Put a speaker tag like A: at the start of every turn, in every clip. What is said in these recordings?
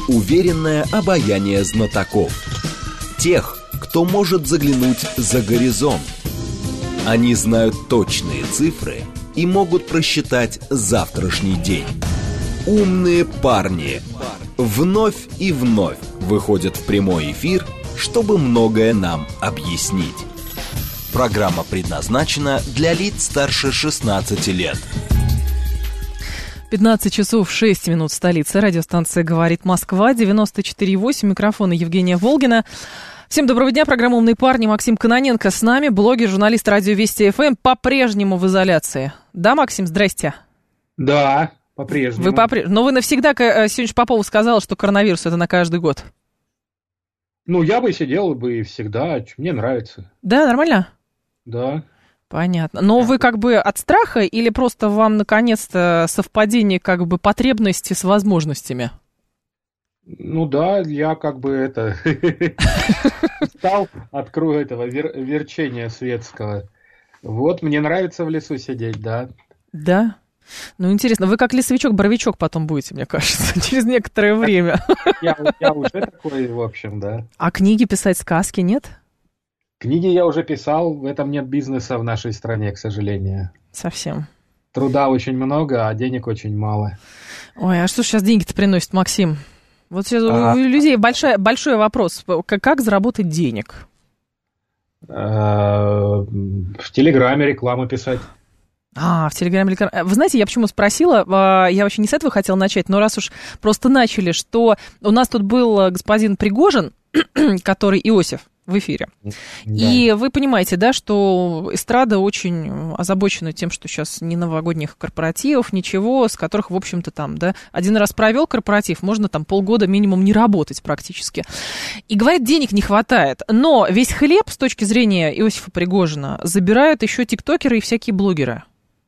A: уверенное обаяние знатоков. Тех, кто может заглянуть за горизонт. Они знают точные цифры и могут просчитать завтрашний день. Умные парни вновь и вновь выходят в прямой эфир, чтобы многое нам объяснить. Программа предназначена для лиц старше 16 лет.
B: 15 часов 6 минут в столице. Радиостанция «Говорит Москва», 94,8. Микрофон Евгения Волгина. Всем доброго дня. Программа «Умные парни». Максим Кононенко с нами, блогер, журналист радио Вести ФМ, по-прежнему в изоляции. Да, Максим, здрасте.
C: Да, по-прежнему.
B: Вы по-прежнему. Но вы навсегда, сегодня Попова сказала, что коронавирус это на каждый год.
C: Ну, я бы сидел бы всегда. Мне нравится.
B: Да, нормально?
C: Да.
B: Понятно. Но вы как бы от страха или просто вам наконец-то совпадение как бы потребности с возможностями?
C: Ну да, я как бы стал от круга этого верчения светского. Вот, мне нравится в лесу сидеть, да.
B: Да? Ну, интересно, вы как лесовичок-боровичок потом будете, мне кажется, через некоторое время.
C: Я уже такой, в общем, да.
B: А книги писать, сказки нет?
C: Книги я уже писал, в этом нет бизнеса в нашей стране, к сожалению.
B: Совсем.
C: Труда очень много, а денег очень мало.
B: Ой, а что сейчас деньги-то приносят, Максим? Вот сейчас у людей большой вопрос. Как заработать денег?
C: В Телеграме рекламу писать.
B: В Телеграме реклама. Вы знаете, я почему спросила, я вообще не с этого хотела начать, но раз уж просто начали, что у нас тут был господин Пригожин, который Иосиф, в эфире. Да. И вы понимаете, да, что эстрада очень озабочена тем, что сейчас ни новогодних корпоративов, ничего, с которых, в общем-то, там, да, один раз провел корпоратив, можно там полгода минимум не работать практически. И говорят, денег не хватает. Но весь хлеб с точки зрения Иосифа Пригожина забирают еще тиктокеры и всякие блогеры.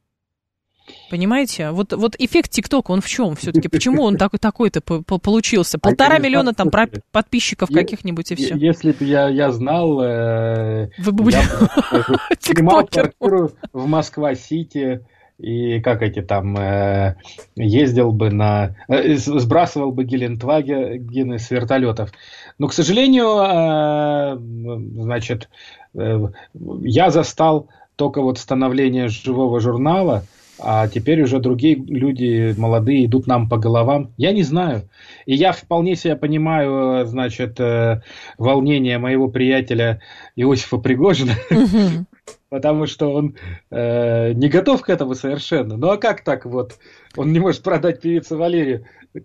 B: Понимаете? Вот эффект ТикТока, он в чем все-таки? Почему он такой-то получился? 1,5 миллиона там подписчиков каких-нибудь и все.
C: Если бы я знал,
B: вы бы были
C: снимал квартиру в Москва-Сити и как эти там ездил бы сбрасывал бы Гелендвагены с вертолетов. Но, к сожалению, значит, я застал только вот становление живого журнала, а теперь уже другие люди, молодые, идут нам по головам. Я не знаю. И я вполне себе понимаю, значит, волнение моего приятеля Иосифа Пригожина, потому что он не готов к этому совершенно. Ну а как так вот? Он не может продать певицу Валерию.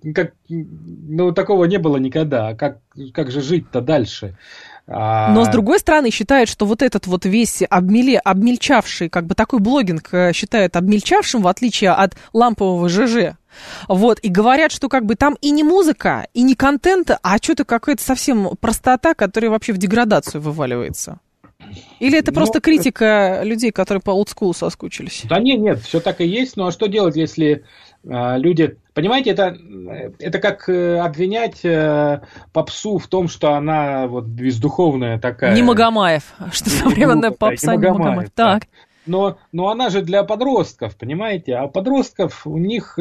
C: Ну, такого не было никогда. Как же жить-то дальше?
B: Но, с другой стороны, считают, что вот этот вот весь обмельчавший, как бы такой блогинг считают обмельчавшим, в отличие от лампового ЖЖ. Вот, и говорят, что как бы там и не музыка, и не контент, а что-то какая-то совсем простота, которая вообще в деградацию вываливается. Или это просто критика людей, которые по олдскулу соскучились?
C: Да нет, все так и есть. Ну а что делать, если люди... Понимаете, это как обвинять попсу в том, что она вот бездуховная такая.
B: Не Магомаев, что современная попса не Магомаев. Так.
C: Но она же для подростков, понимаете? А подростков у них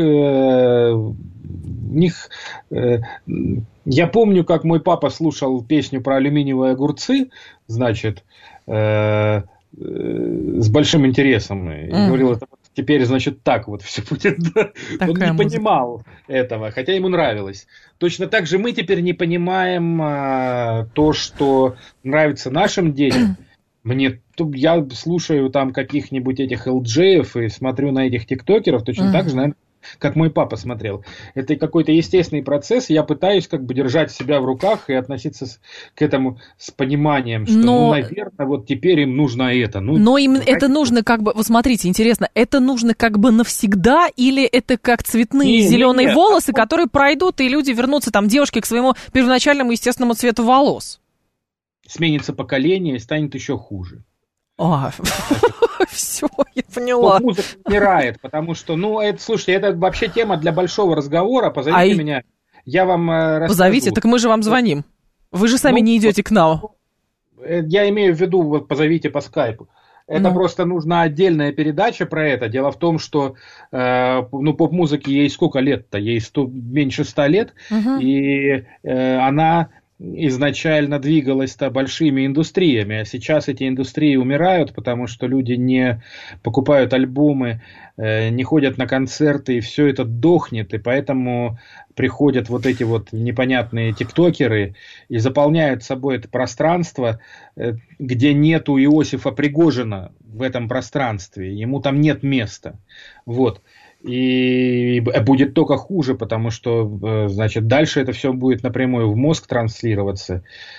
C: я помню, как мой папа слушал песню про алюминиевые огурцы, значит, с большим интересом. И говорил, это теперь, значит, так вот все будет. Он не понимал этого, хотя ему нравилось. Точно так же мы теперь не понимаем то, что нравится нашим детям. Я слушаю там каких-нибудь этих LG-ев и смотрю на этих тиктокеров точно так же, наверное, как мой папа смотрел. Это какой-то естественный процесс, я пытаюсь как бы держать себя в руках и относиться к этому с пониманием, что, наверное, вот теперь им нужно это.
B: Но им это нужно как бы, вот смотрите, интересно, это нужно как бы навсегда или это как цветные зеленые волосы, которые пройдут, и люди вернутся, там, девушки, к своему первоначальному естественному цвету волос?
C: Сменится поколение и станет еще хуже.
B: Все, я поняла.
C: Музыка умирает, потому что, слушайте, это вообще тема для большого разговора. Позовите меня, я вам расскажу.
B: Позовите, так мы же вам звоним. Вы же сами не идете к нам.
C: Я имею в виду, вот позовите по скайпу. Это просто нужна отдельная передача про это. Дело в том, что поп-музыке ей сколько лет-то? Ей меньше 100 лет, и она изначально двигалась-то большими индустриями, а сейчас эти индустрии умирают, потому что люди не покупают альбомы, не ходят на концерты, и все это дохнет, и поэтому приходят вот эти вот непонятные тиктокеры и заполняют собой это пространство, где нету Иосифа Пригожина в этом пространстве, ему там нет места, вот. И будет только хуже, потому что, значит, дальше это все будет напрямую в мозг транслироваться.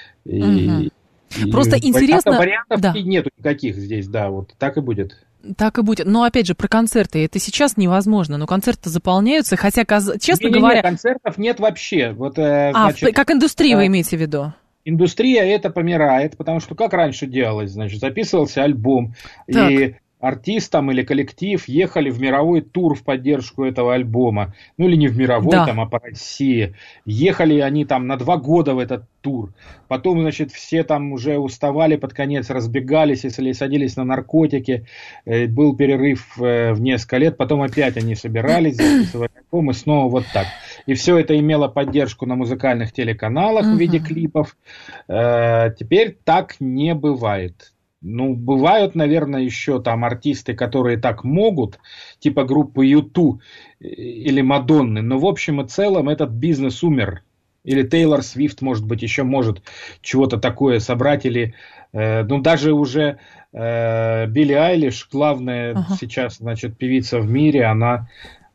B: Просто интересно...
C: Вариантов нету никаких здесь, да, вот так и будет.
B: Так и будет. Но, опять же, про концерты. Это сейчас невозможно, но концерты заполняются, хотя, честно говоря...
C: концертов нет вообще. Вот,
B: значит, как индустрия вы имеете в виду?
C: Индустрия это помирает, потому что как раньше делалось, значит, записывался альбом, так. И артист там или коллектив ехали в мировой тур в поддержку этого альбома. Ну или не в мировой, там, а по России. Ехали они там на 2 года в этот тур. Потом, значит, все там уже уставали под конец, разбегались, если садились на наркотики. Был перерыв в несколько лет. Потом опять они собирались, записывали альбом, и снова вот так. И все это имело поддержку на музыкальных телеканалах в виде клипов. Теперь так не бывает. Ну, бывают, наверное, еще там артисты, которые так могут, типа группы U2 или Мадонны, но в общем и целом этот бизнес умер. Или Тейлор Свифт, может быть, еще может чего-то такое собрать, или, ну, даже уже Билли Айлиш, главная сейчас, значит, певица в мире, она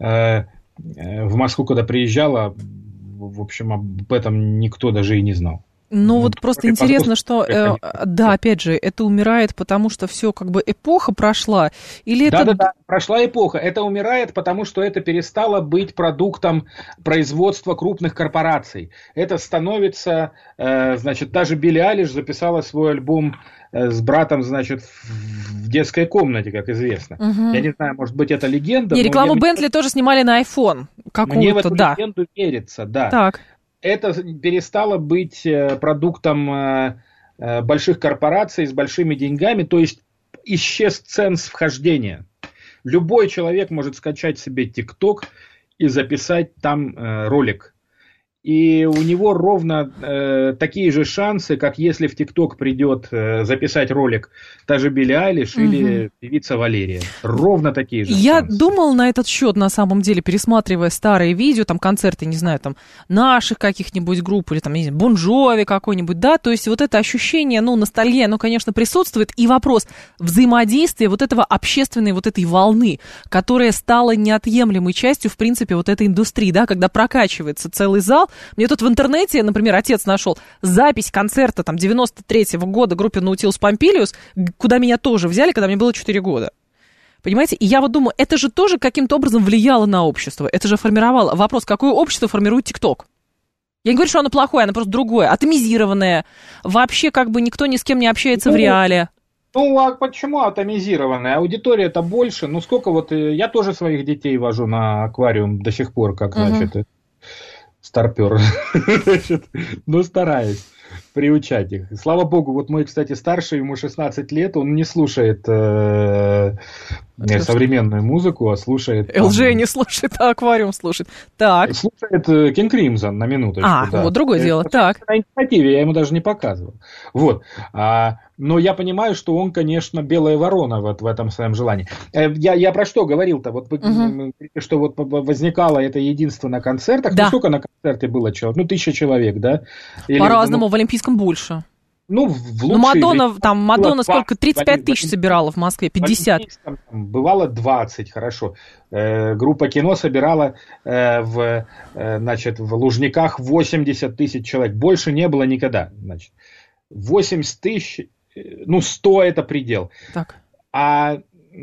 C: в Москву, когда приезжала, в общем, об этом никто даже и не знал.
B: Ну вот просто интересно, что, да, опять же, это умирает, потому что все как бы эпоха прошла, или это...
C: Да, прошла эпоха. Это умирает, потому что это перестало быть продуктом производства крупных корпораций. Это становится, значит, даже Билли Айлиш записала свой альбом с братом, значит, в детской комнате, как известно. Я не знаю, может быть, это легенда.
B: И рекламу Бентли тоже снимали на iPhone какую-то,
C: мне в эту легенду верится, да.
B: Так.
C: Это перестало быть продуктом больших корпораций с большими деньгами, то есть исчез ценз вхождения. Любой человек может скачать себе TikTok и записать там ролик. И у него ровно такие же шансы, как если в ТикТок придет записать ролик та же Билли Айлиш или певица Валерия. Ровно такие же
B: Я
C: шансы.
B: думал на этот счет, на самом деле, пересматривая старые видео, там концерты, не знаю, там наших каких-нибудь групп, или там, не знаю, Бон Джови какой-нибудь, да, то есть вот это ощущение, ну, ностальгия, оно, конечно, присутствует, и вопрос взаимодействия вот этого общественной вот этой волны, которая стала неотъемлемой частью, в принципе, вот этой индустрии, да, когда прокачивается целый зал. Мне тут в интернете, например, отец нашел запись концерта там 93-го года группы Nautilus Pompilius, куда меня тоже взяли, когда мне было 4 года. Понимаете? И я вот думаю, это же тоже каким-то образом влияло на общество. Это же формировало. Вопрос, какое общество формирует ТикТок? Я не говорю, что оно плохое, оно просто другое, атомизированное. Вообще как бы никто ни с кем не общается в реале.
C: Ну, а почему атомизированная? Аудитория-то больше. Ну, сколько вот... Я тоже своих детей вожу на аквариум до сих пор, как, значит... Старпер. Ну, стараюсь приучать их. Слава богу, вот мой, кстати, старший, ему 16 лет, он не слушает современную музыку, а слушает...
B: ЛЖ не слушает, а аквариум слушает. Так.
C: Слушает King Crimson, на минуточку.
B: Да. Вот другое дело. Так.
C: На инициативе, я ему даже не показывал. Вот. Но я понимаю, что он, конечно, белая ворона вот в этом своем желании. Я про что говорил-то? Вот что вот возникало это единство на концертах.
B: Да.
C: Ну, сколько на концерте было человек? Ну, 1000 человек, да?
B: По-разному, в Олимпийском больше.
C: Ну, в лучшие
B: Мадонна сколько? 35 тысяч собирала в Москве, 50.
C: Бывало 20, хорошо. Группа Кино собирала в Лужниках 80 тысяч человек. Больше не было никогда. Значит, 80 тысяч, 100 это предел.
B: Так.
C: А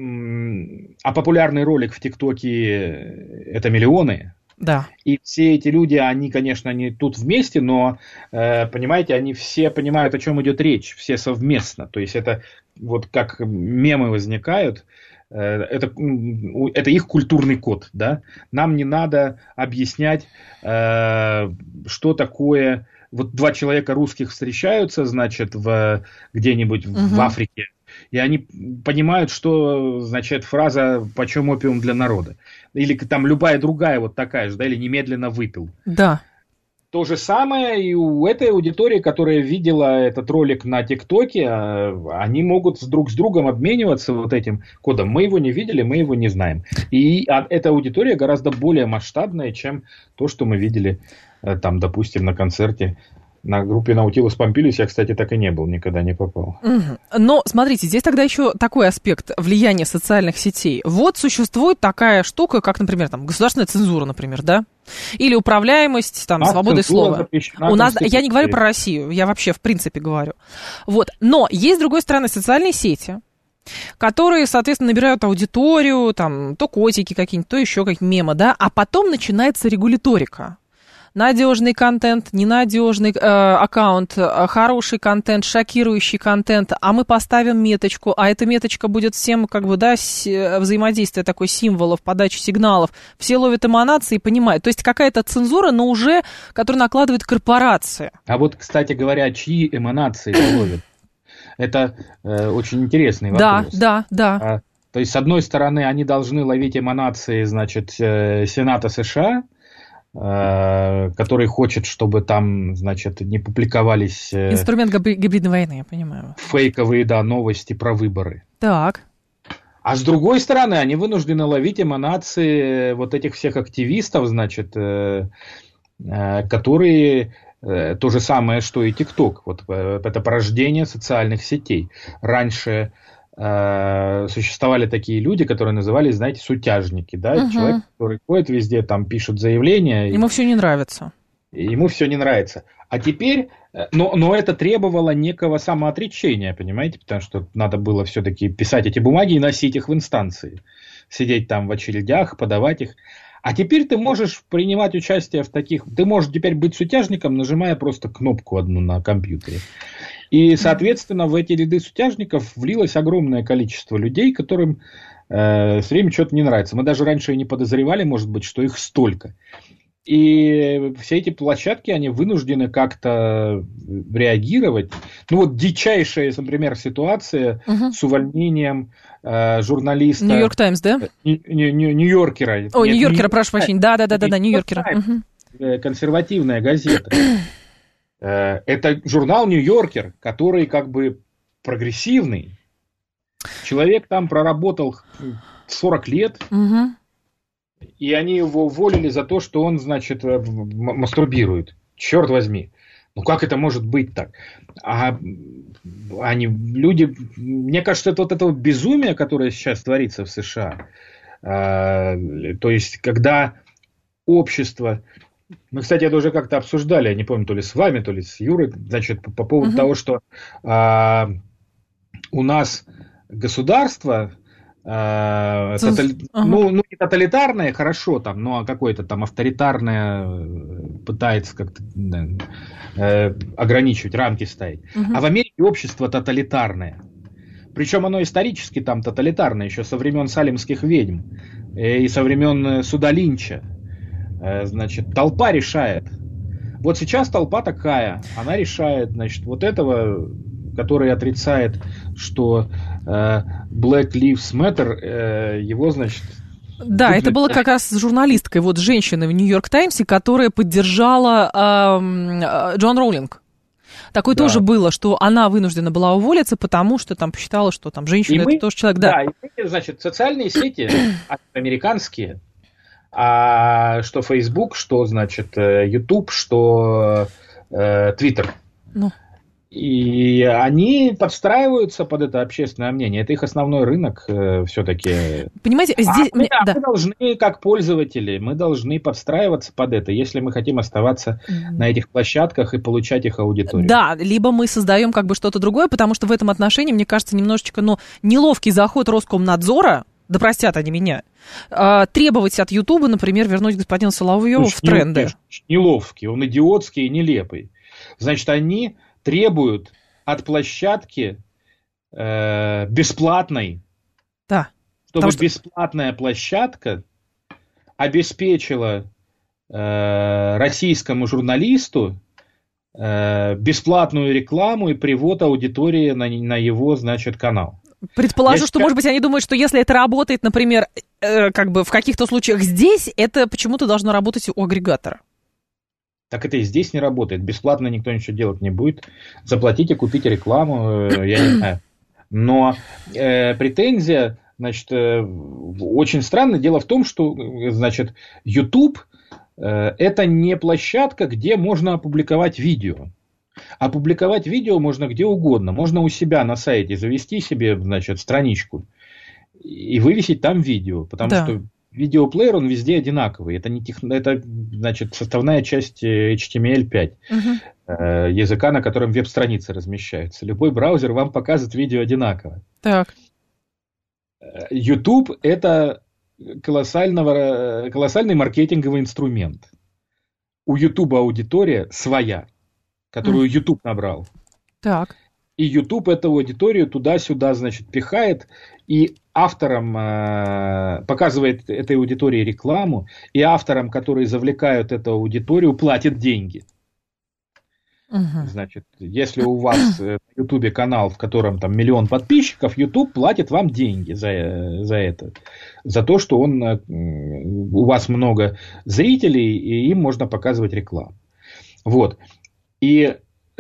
C: популярный ролик в ТикТоке это миллионы.
B: Да.
C: И все эти люди, они, конечно, не тут вместе, но, понимаете, они все понимают, о чем идет речь, все совместно. То есть это вот как мемы возникают, это их культурный код, да. Нам не надо объяснять, что такое... Вот 2 человека русских встречаются, значит, где-нибудь в Африке, И они понимают, что значит фраза «почем опиум для народа». Или там любая другая вот такая же, да, или «немедленно выпил».
B: Да.
C: То же самое и у этой аудитории, которая видела этот ролик на ТикТоке, они могут друг с другом обмениваться вот этим кодом. Мы его не видели, мы его не знаем. И эта аудитория гораздо более масштабная, чем то, что мы видели там, допустим, на концерте. На группе Наутилус Помпилиус я, кстати, так и не был, никогда не попал.
B: Но, смотрите, здесь тогда еще такой аспект влияния социальных сетей. Вот существует такая штука, как, например, там, государственная цензура, например, да? Или управляемость, там, свободой слова. У нас, я не говорю про Россию, я вообще в принципе говорю. Вот. Но есть, с другой стороны, социальные сети, которые, соответственно, набирают аудиторию, там, то котики какие-нибудь, то еще какие-нибудь мемы, да? А потом начинается регуляторика. Надежный контент, ненадежный аккаунт, хороший контент, шокирующий контент, а мы поставим меточку, а эта меточка будет всем, как бы, да, взаимодействие такое символов, подачи сигналов, все ловят эманации и понимают. То есть какая-то цензура, но уже, которую накладывает корпорация.
C: А вот, кстати говоря, чьи эманации ловят? Это очень интересный вопрос.
B: Да.
C: То есть, с одной стороны, они должны ловить эманации, значит, Сената США, который хочет, чтобы там, значит, не публиковались...
B: Инструмент гибридной войны, я понимаю.
C: Фейковые, да, новости про выборы.
B: Так.
C: А с другой стороны, они вынуждены ловить эманации вот этих всех активистов, значит, которые... То же самое, что и ТикТок. Вот это порождение социальных сетей. Раньше... существовали такие люди, которые назывались, знаете, сутяжники, да, человек, который ходит везде, там пишет заявления.
B: Ему все не нравится.
C: Ему все не нравится. А теперь, но это требовало некого самоотречения, понимаете, потому что надо было все-таки писать эти бумаги и носить их в инстанции, сидеть там в очередях, подавать их. А теперь ты можешь принимать участие в таких, ты можешь теперь быть сутяжником, нажимая просто кнопку одну на компьютере. И, соответственно, в эти ряды сутяжников влилось огромное количество людей, которым все время что-то не нравится. Мы даже раньше и не подозревали, может быть, что их столько. И все эти площадки, они вынуждены как-то реагировать. Ну вот дичайшая, например, ситуация с увольнением журналиста...
B: Нью-Йорк Таймс, да?
C: Нью-Йоркера.
B: О, Нью-Йоркера, прошу прощения. Да, Нью-Йоркера.
C: Консервативная газета. Это журнал «Нью-Йоркер», который как бы прогрессивный. Человек там проработал 40 лет, и они его уволили за то, что он, значит, мастурбирует. Черт возьми. Ну как это может быть так? А люди... Мне кажется, это вот это вот безумие, которое сейчас творится в США. То есть, когда общество... Мы, кстати, это уже как-то обсуждали, я не помню, то ли с вами, то ли с Юрой, значит, по поводу того, что у нас государство, ну, не тоталитарное, хорошо, там, но какое-то там авторитарное пытается как-то ограничивать, рамки ставить. А в Америке общество тоталитарное. Причем оно исторически там тоталитарное, еще со времен салемских ведьм и со времен суда Линча. Значит, толпа решает. Вот сейчас толпа такая, она решает, значит, вот этого, который отрицает, что Black Lives Matter, его, значит...
B: Да, это было как раз с журналисткой, вот женщиной в Нью-Йорк Таймсе, которая поддержала Джон Роулинг. Такое тоже было, что она вынуждена была уволиться, потому что там посчитала, что там женщина это тоже человек. Да,
C: и, значит, социальные сети американские, что Facebook, что, значит, YouTube, что Twitter.
B: Ну.
C: И они подстраиваются под это общественное мнение. Это их основной рынок все-таки.
B: Понимаете, здесь...
C: мы должны, как пользователи, мы должны подстраиваться под это, если мы хотим оставаться на этих площадках и получать их аудиторию.
B: Да, либо мы создаем как бы что-то другое, потому что в этом отношении, мне кажется, немножечко, неловкий заход Роскомнадзора, да простят они меня, требовать от Ютуба, например, вернуть господина Соловьева в тренды.
C: Неловкий, он идиотский и нелепый. Значит, они требуют от площадки бесплатной, чтобы бесплатная площадка обеспечила российскому журналисту бесплатную рекламу и привод аудитории на его, значит, канал.
B: Предположу, что, может быть, они думают, что если это работает, например, как бы в каких-то случаях здесь, это почему-то должно работать у агрегатора.
C: Так это и здесь не работает. Бесплатно никто ничего делать не будет. Заплатите, купите рекламу, я не знаю. Но претензия, значит, очень странно. Дело в том, что, значит, YouTube это не площадка, где можно опубликовать видео. Опубликовать видео можно где угодно. Можно у себя на сайте завести себе, значит, страничку и вывесить там видео. Потому что видеоплеер, он везде одинаковый. Это, это значит, составная часть HTML5, языка, на котором веб-страницы размещаются. Любой браузер вам показывает видео одинаково.
B: Так.
C: YouTube – это колоссальный маркетинговый инструмент. У YouTube аудитория своя, которую YouTube набрал.
B: Так.
C: И YouTube эту аудиторию туда-сюда, значит, пихает, и авторам показывает этой аудитории рекламу, и авторам, которые завлекают эту аудиторию, платят деньги. Значит, если у вас на YouTube канал, в котором там 1 миллион подписчиков, YouTube платит вам деньги за это. За то, что у вас много зрителей, и им можно показывать рекламу. Вот. И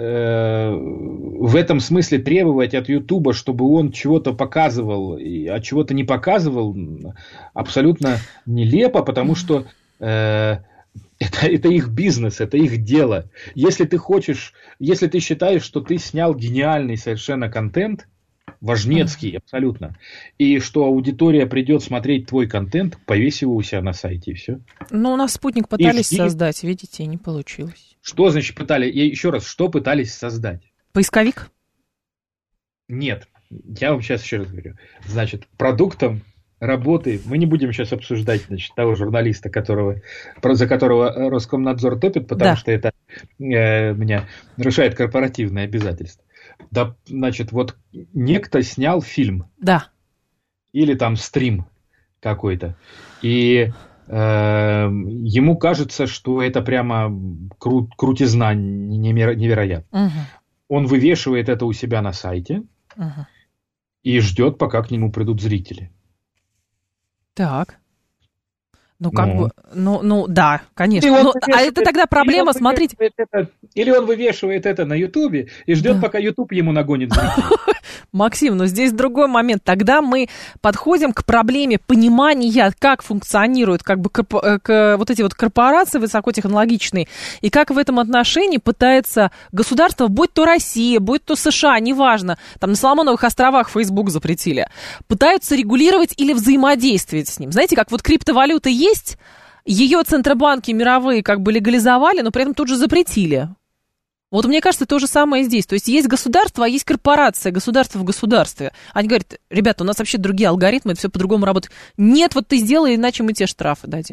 C: в этом смысле требовать от Ютуба, чтобы он чего-то показывал, а чего-то не показывал, абсолютно нелепо, потому что это их бизнес, это их дело. Если ты считаешь, что ты снял гениальный совершенно контент, важнецкий абсолютно, и что аудитория придет смотреть твой контент, повесь его у себя на сайте, и все.
B: Ну, у нас спутник пытались создать, видите, не получилось.
C: Что значит пытались? Еще раз, что пытались создать?
B: Поисковик?
C: Нет, я вам сейчас еще раз говорю. Значит, продуктом работы, мы не будем сейчас обсуждать, значит, того журналиста, за которого Роскомнадзор топит, потому что это меня нарушает корпоративные обязательства. Да, значит, вот некто снял фильм.
B: Да.
C: Или там стрим какой-то. И ему кажется, что это прямо крутизна невероятная.
B: Угу.
C: Он вывешивает это у себя на сайте и ждет, пока к нему придут зрители.
B: Так. Ну, как бы, да, конечно. А это тогда проблема, смотрите.
C: Или он вывешивает это на Ютубе и ждет, пока Ютуб ему нагонит зрителей.
B: Максим, но здесь другой момент. Тогда мы подходим к проблеме понимания, как функционируют как бы вот эти вот корпорации высокотехнологичные, и как в этом отношении пытается государство, будь то Россия, будь то США, неважно, там на Соломоновых островах Facebook запретили, пытаются регулировать или взаимодействовать с ним. Знаете, как вот криптовалюта есть, ее центробанки мировые как бы легализовали, но при этом тут же запретили. Вот мне кажется, то же самое здесь. То есть есть государство, а есть корпорация, государство в государстве. Они говорят, ребята, у нас вообще другие алгоритмы, это все по-другому работает. Нет, вот ты сделай, иначе мы тебе штрафы дадим.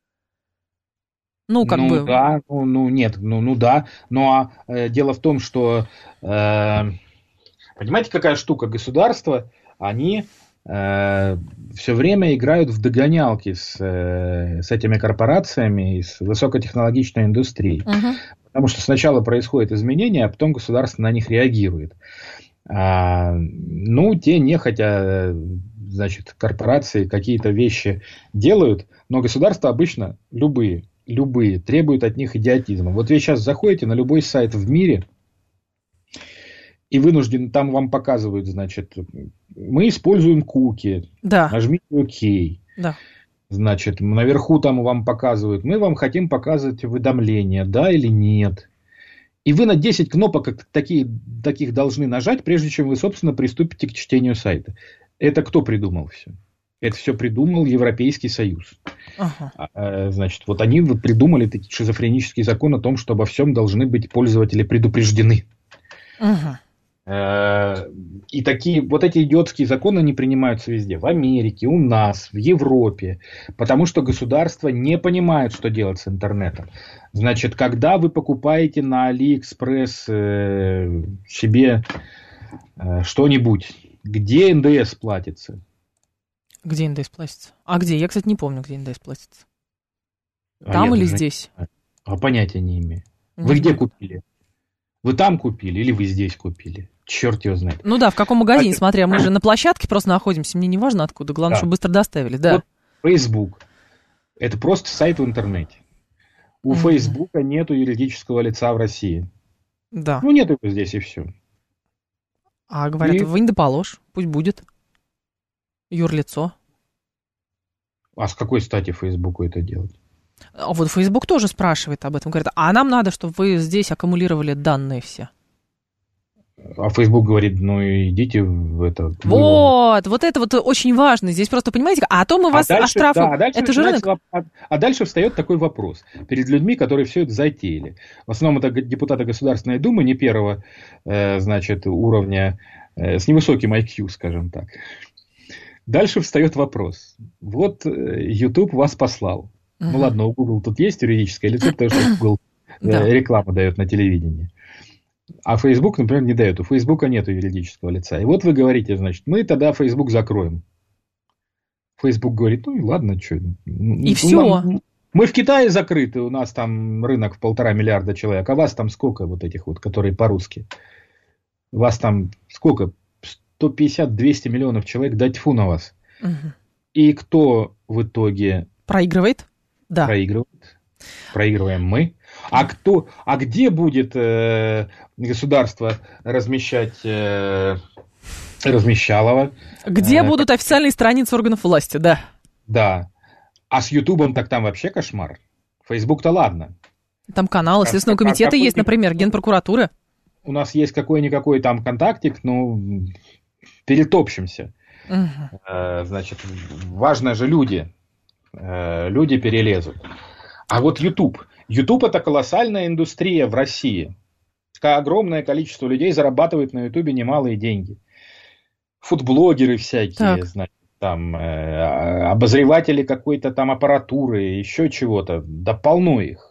B: Ну, как бы...
C: Да, да. Но дело в том, что, понимаете, какая штука? Государства, они все время играют в догонялки с этими корпорациями и с высокотехнологичной индустрией. Потому что сначала происходят изменения, а потом государство на них реагирует. Те нехотя, значит, корпорации какие-то вещи делают, но государства обычно любые требуют от них идиотизма. Вот вы сейчас заходите на любой сайт в мире и вынуждены, там вам показывают, значит, мы используем куки, нажмите ОК.
B: Да.
C: Значит, наверху там вам показывают, мы вам хотим показывать уведомления, да или нет. И вы на 10 кнопок таких должны нажать, прежде чем вы, собственно, приступите к чтению сайта. Это кто придумал все? Это все придумал Европейский Союз. Значит, вот они придумали такой шизофренический закон о том, что обо всем должны быть пользователи предупреждены. И вот эти идиотские законы не принимаются везде. В Америке, у нас, в Европе. Потому что государство не понимает, что делать с интернетом. Значит, когда вы покупаете на Алиэкспресс себе что-нибудь, где НДС платится?
B: Где НДС платится? А где? Я, кстати, не помню, где ндс платится. Там или здесь?
C: Понятия не имею. Вы где купили? Вы там купили или вы здесь купили? Черт его знает.
B: Ну да, в каком магазине, смотря, мы же на площадке просто находимся, мне не важно откуда, главное, чтобы быстро доставили, да.
C: Вот Facebook – это просто сайт в интернете. У Фейсбука нету юридического лица в России.
B: Да.
C: Ну, нет его здесь, и все.
B: А говорят, вы не доположь, пусть будет юрлицо.
C: А с какой стати Фейсбуку это делать?
B: А вот Facebook тоже спрашивает об этом, говорит, а нам надо, чтобы вы здесь аккумулировали данные все.
C: А Facebook говорит, ну идите в это...
B: Вот это вот очень важно. Здесь просто, понимаете, а то мы вас оштрафуем.
C: Да,
B: это же рынок.
C: А дальше встает такой вопрос перед людьми, которые все это затеяли. В основном это депутаты Государственной Думы, не первого, значит, уровня, с невысоким IQ, скажем так. Дальше встает вопрос. Вот YouTube вас послал. Ну ладно, у Google тут есть юридическое лицо, потому что Google рекламу дает на телевидении. А Facebook, например, не дает. У Facebook нет юридического лица. И вот вы говорите, значит, мы тогда Facebook закроем. Facebook говорит, ну и ладно, что.
B: И все.
C: Мы в Китае закрыты, у нас там рынок в 1,5 миллиарда человек. А вас там сколько вот этих вот, которые по-русски? Вас там сколько? 150-200 миллионов человек, да тьфу на вас. Угу. И кто в итоге...
B: Проигрывает? Да.
C: Проигрываем мы. А где будет государство размещать размещалово?
B: Где будут официальные страницы органов власти, да.
C: Да. А с Ютубом так там вообще кошмар. Фейсбук-то ладно.
B: Там каналы Следственного комитета есть, например, Генпрокуратуры.
C: У нас есть какой-никакой там контактик, ну, перетопчемся. Угу. Значит, важно же люди. Люди перелезут. А вот YouTube. YouTube – это колоссальная индустрия в России. Огромное количество людей зарабатывает на YouTube немалые деньги. Фудблогеры всякие, значит, там, обозреватели какой-то там аппаратуры, еще чего-то. Да полно их.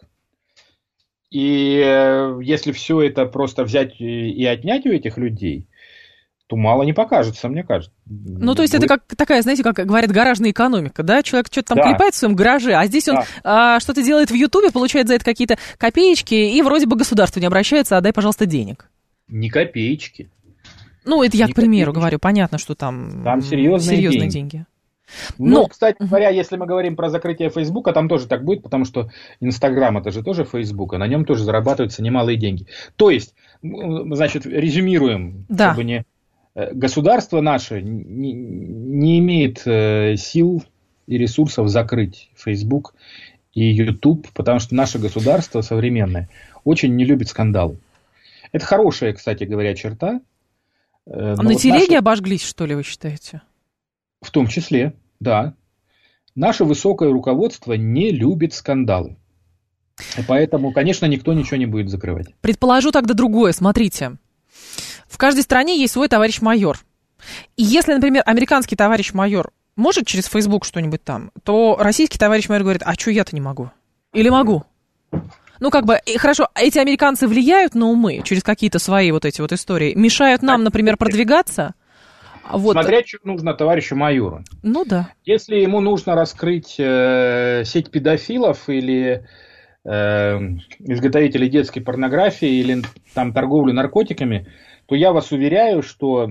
C: И если все это просто взять и отнять у этих людей, то мало не покажется, мне кажется.
B: Ну, то есть это как такая, знаете, как говорят, гаражная экономика, да? Человек что-то там клепает в своем гараже, а здесь он что-то делает в Ютубе, получает за это какие-то копеечки, и вроде бы государство не обращается, отдай, пожалуйста, денег.
C: Не копеечки.
B: Ну, это я, к примеру, говорю, понятно, что там серьезные деньги.
C: Ну, кстати говоря, если мы говорим про закрытие Фейсбука, там тоже так будет, потому что Инстаграм это же тоже Фейсбук, а на нем тоже зарабатываются немалые деньги. То есть, значит, резюмируем, чтобы не... Государство наше не имеет сил и ресурсов закрыть Facebook и YouTube, потому что наше государство современное очень не любит скандалы. Это хорошая, кстати говоря, черта.
B: А на телеге обожглись, что ли, вы считаете?
C: В том числе, да. Наше высокое руководство не любит скандалы. И поэтому, конечно, никто ничего не будет закрывать.
B: Предположу тогда другое, смотрите. В каждой стране есть свой товарищ майор. И если, например, американский товарищ майор может через Facebook что-нибудь там, то российский товарищ майор говорит, а что я-то не могу? Или могу? Ну, как бы, хорошо, эти американцы влияют на умы через какие-то свои вот эти вот истории, мешают нам, например, продвигаться? Вот.
C: Смотря, что нужно товарищу майору.
B: Ну, да.
C: Если ему нужно раскрыть сеть педофилов или изготовителей детской порнографии или там торговлю наркотиками, то я вас уверяю, что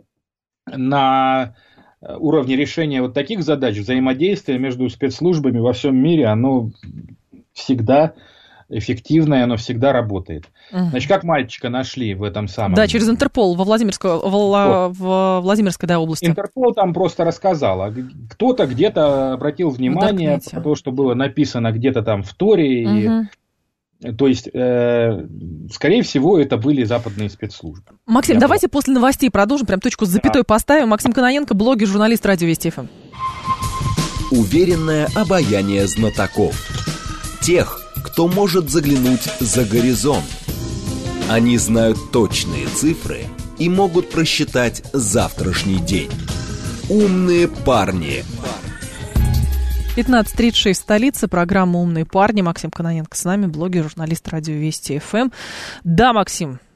C: на уровне решения вот таких задач взаимодействие между спецслужбами во всем мире, оно всегда эффективное, оно всегда работает. Значит, как мальчика нашли в этом самом...
B: Да, через Интерпол во Владимирской области.
C: Интерпол там просто рассказал. Кто-то где-то обратил внимание на то, что было написано где-то там в Торе. Угу. То есть, скорее всего, это были западные спецслужбы.
B: Максим, давайте после новостей продолжим, прям точку с запятой поставим. Максим Кононенко, блогер, журналист Радио Вести ФМ.
A: Уверенное обаяние знатоков. Тех, кто может заглянуть за горизонт. Они знают точные цифры и могут просчитать завтрашний день. Умные парни.
B: 15:36 в столице, программа «Умные парни». Максим Кононенко с нами, блогер, журналист Радио Вести ФМ. Да, Максим,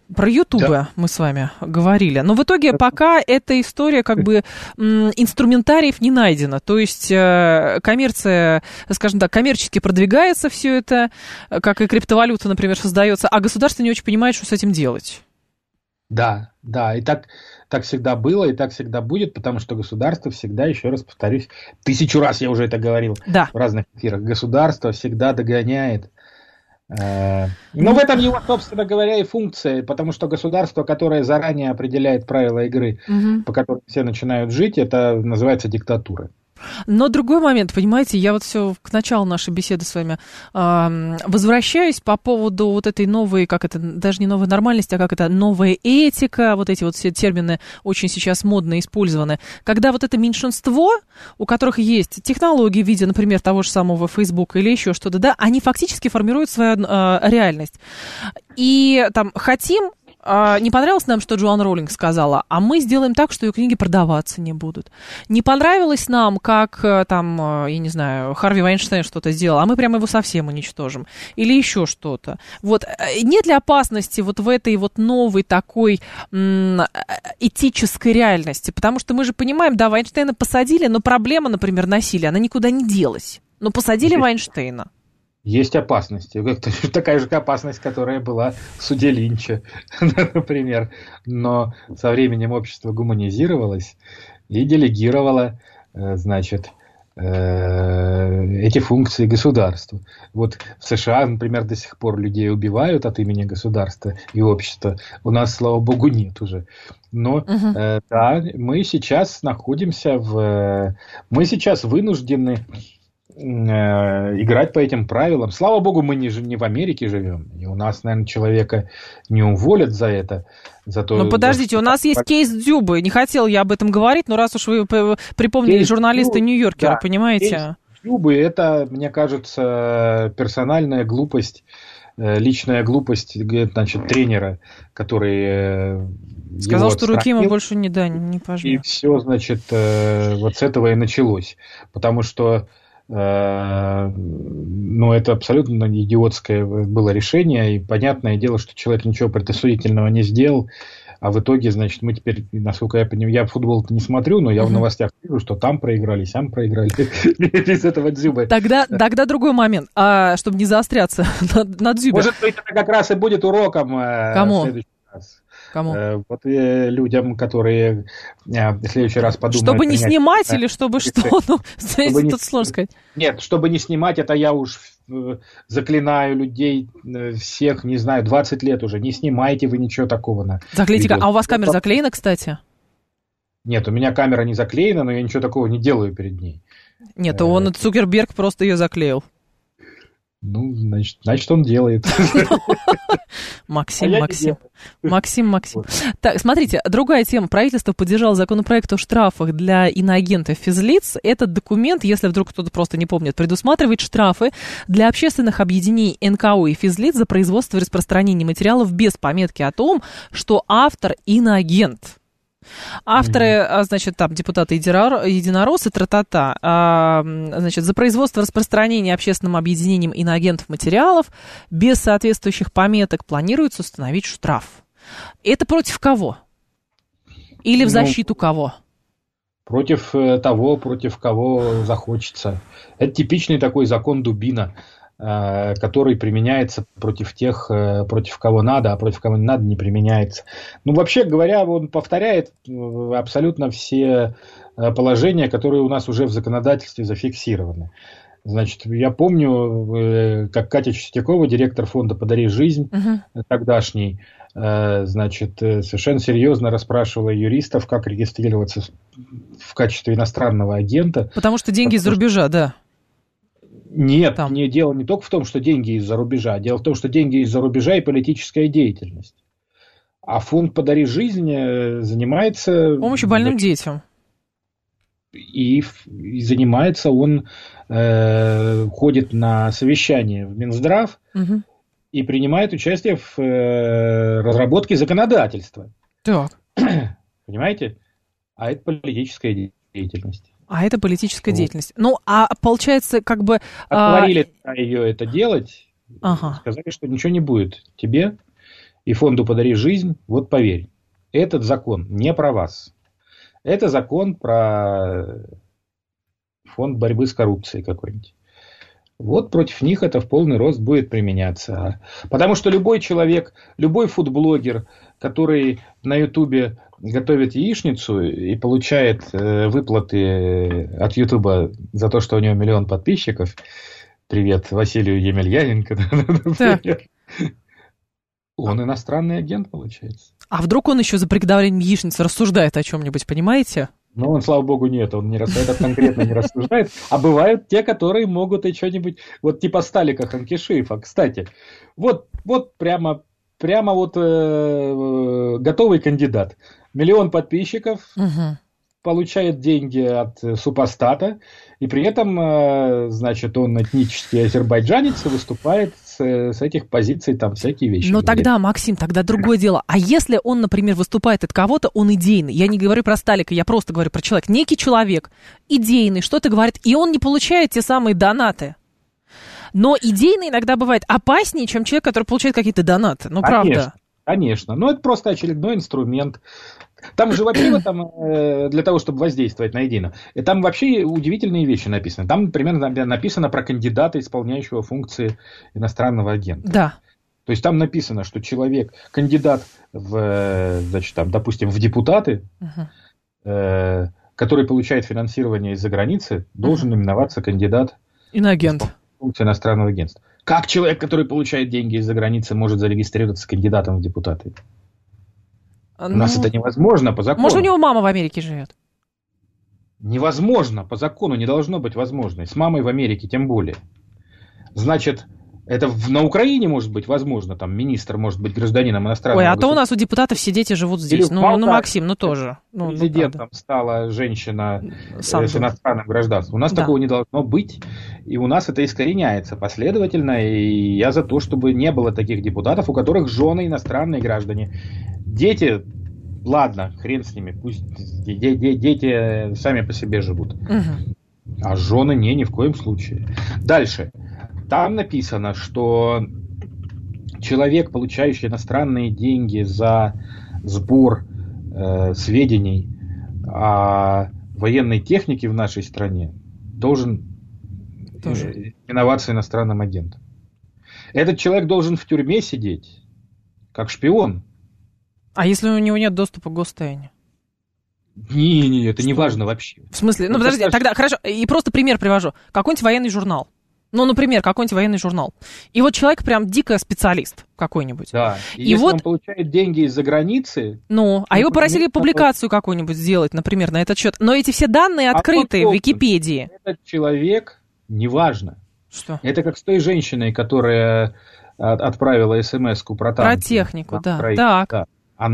B: Про Ютубы
C: Да.
B: мы с вами говорили. Но в итоге пока эта история как бы инструментариев не найдена. То есть коммерция, скажем так, коммерчески продвигается все это, как и криптовалюта, например, создается, а государство не очень понимает, что с этим делать.
C: Да, и так всегда было, и так всегда будет, потому что государство всегда, еще раз повторюсь, 1000 раз я уже это говорил
B: Да.
C: в разных эфирах, государство всегда догоняет. Но в этом его, собственно говоря, и функция, потому что государство, которое заранее определяет правила игры, по которым все начинают жить, это называется диктатура.
B: Но другой момент, понимаете, я вот все к началу нашей беседы с вами возвращаюсь по поводу вот этой новой, как это, даже не новой нормальности, а как это, новая этика, вот эти вот все термины очень сейчас модно использованы. Когда вот это меньшинство, у которых есть технологии в виде, например, того же самого Фейсбука или еще что-то, да, они фактически формируют свою реальность. И там хотим... Не понравилось нам, что Джоан Роулинг сказала, а мы сделаем так, что ее книги продаваться не будут. Не понравилось нам, как там, я не знаю, Харви Вайнштейн что-то сделал, а мы прямо его совсем уничтожим. Или еще что-то. Вот нет ли опасности вот в этой вот новой такой этической реальности? Потому что мы же понимаем, да, Вайнштейна посадили, но проблема, например, насилия, она никуда не делась. Но посадили Вайнштейна.
C: Есть опасности. Такая же опасность, которая была в суде Линча, например. Но со временем общество гуманизировалось и делегировало, значит, эти функции государству. Вот в США, например, до сих пор людей убивают от имени государства и общества. У нас, слава богу, нет уже. Но да, мы сейчас находимся мы сейчас вынуждены играть по этим правилам. Слава богу, мы не в Америке живем. И у нас, наверное, человека не уволят за это.
B: Ну, подождите, у нас есть кейс Дзюбы. Не хотел я об этом говорить, но раз уж вы припомнили журналиста Нью-Йоркера, да, понимаете?
C: Кейс Дзюбы — это, мне кажется, персональная глупость, личная глупость, значит, тренера, который...
B: Сказал, что руки ему больше не пожмет.
C: И все, значит, вот с этого и началось. Потому что это абсолютно идиотское было решение, и понятное дело, что человек ничего предосудительного не сделал, а в итоге, значит, мы теперь, насколько я понимаю, я футбол-то не смотрю, но я в новостях вижу, что там проиграли, сям проиграли из этого Дзюбы.
B: Тогда другой момент, чтобы не заостряться на Дзюбе.
C: Может быть, это как раз и будет уроком
B: Кому?
C: в следующий раз.
B: Кому?
C: Вот людям, которые в следующий раз подумают...
B: Чтобы не снимать или чтобы что? Ну, тут сложно сказать.
C: Нет, чтобы не снимать, это я уж заклинаю людей всех, не знаю, 20 лет уже. Не снимайте вы ничего такого.
B: Заклейте, а у вас камера заклеена, кстати?
C: Нет, у меня камера не заклеена, но я ничего такого не делаю перед ней.
B: Нет, он, Цукерберг, просто ее заклеил.
C: Ну, значит, он делает.
B: Максим. Так, смотрите, другая тема. Правительство поддержало законопроект о штрафах для иноагентов физлиц. Этот документ, если вдруг кто-то просто не помнит, предусматривает штрафы для общественных объединений НКО и физлиц за производство и распространение материалов без пометки о том, что автор иноагент. Авторы, значит, там депутаты единороссы, тра-та-та, значит, за производство, распространение общественным объединением иноагентов материалов без соответствующих пометок планируется установить штраф. Это против кого? Или в защиту кого?
C: Против того, против кого захочется. Это типичный такой закон Дубина, который применяется против тех, против кого надо, а против кого не надо, не применяется. Ну, вообще говоря, он повторяет абсолютно все положения, которые у нас уже в законодательстве зафиксированы. Значит, я помню, как Катя Чистякова, директор фонда «Подари жизнь», тогдашний, значит, совершенно серьезно расспрашивала юристов, как регистрироваться в качестве иностранного агента.
B: Потому что деньги из-за рубежа, да.
C: Нет, дело не только в том, что деньги из-за рубежа. Дело в том, что деньги из-за рубежа и политическая деятельность. А фонд «Подари жизнь» занимается...
B: Помощью больным детям.
C: И занимается он, ходит на совещание в Минздрав и принимает участие в разработке законодательства.
B: Так.
C: Понимаете? А это политическая деятельность.
B: А это политическая деятельность. Ну, а получается, как бы...
C: Отговорили ее это делать, сказали, что ничего не будет тебе и фонду «Подари жизнь», вот поверь, этот закон не про вас. Это закон про фонд борьбы с коррупцией какой-нибудь. Вот против них это в полный рост будет применяться. Потому что любой человек, любой фудблогер, который на Ютубе готовит яичницу и получает выплаты от Ютуба за то, что у него 1 миллион подписчиков, привет Василию Емельяненко, например, он иностранный агент, получается.
B: А вдруг он еще за приготовлением яичницы рассуждает о чем-нибудь, понимаете?
C: Ну, он, слава богу, нет, он не этот конкретно не рассуждает. А бывают те, которые могут и что-нибудь, вот типа Сталика Ханкишиева. Кстати, вот прямо вот готовый кандидат. 1 миллион подписчиков, получает деньги от супостата, и при этом, значит, он этнический азербайджанец и выступает с этих позиций там всякие вещи.
B: Но тогда, Максим, тогда другое дело. А если он, например, выступает от кого-то, он идейный. Я не говорю про Сталика, я просто говорю про человека. Некий человек, идейный, что-то говорит, и он не получает те самые донаты. Но идейный иногда бывает опаснее, чем человек, который получает какие-то донаты. Ну, правда.
C: Конечно. Но это просто очередной инструмент. Там же вообще для того, чтобы воздействовать на идейно, там вообще удивительные вещи написаны. Там, например, написано про кандидата, исполняющего функции иностранного агента.
B: Да.
C: То есть там написано, что человек, кандидат значит, там, допустим, в депутаты, который получает финансирование из-за границы, должен именоваться кандидат
B: иноагент.
C: В функции иностранного агентства. Как человек, который получает деньги из-за границы, может зарегистрироваться кандидатом в депутаты? У нас это невозможно по закону.
B: Может, у него мама в Америке живет?
C: Невозможно по закону, не должно быть возможно. И с мамой в Америке тем более. Значит, это на Украине может быть возможно. Там министр может быть гражданином иностранного
B: государства. Ой, а то у нас у депутатов все дети живут здесь. Ну, Максим, тоже.
C: Президентом стала женщина с иностранным гражданством. У нас такого не должно быть. И у нас это искореняется последовательно. И я за то, чтобы не было таких депутатов, у которых жены иностранные граждане. Дети, ладно, хрен с ними, пусть дети сами по себе живут. А жены ни в коем случае. Дальше. Там написано, что человек, получающий иностранные деньги за сбор сведений о военной технике в нашей стране, должен именоваться иностранным агентом. Этот человек должен в тюрьме сидеть, как шпион.
B: А если у него нет доступа к гостайне?
C: Не, это не важно вообще.
B: В смысле? Ну, подожди, тогда, хорошо, и просто пример привожу. Какой-нибудь военный журнал. Ну, например, какой-нибудь военный журнал. И вот человек прям дико специалист какой-нибудь.
C: Да, и если он получает деньги из-за границы...
B: Ну, а его просили публикацию какую-нибудь сделать, например, на этот счет. Но эти все данные открытые в Википедии.
C: Этот человек, неважно.
B: Что?
C: Это как с той женщиной, которая отправила смс-ку про танки.
B: Про технику, да. Так.
C: Да.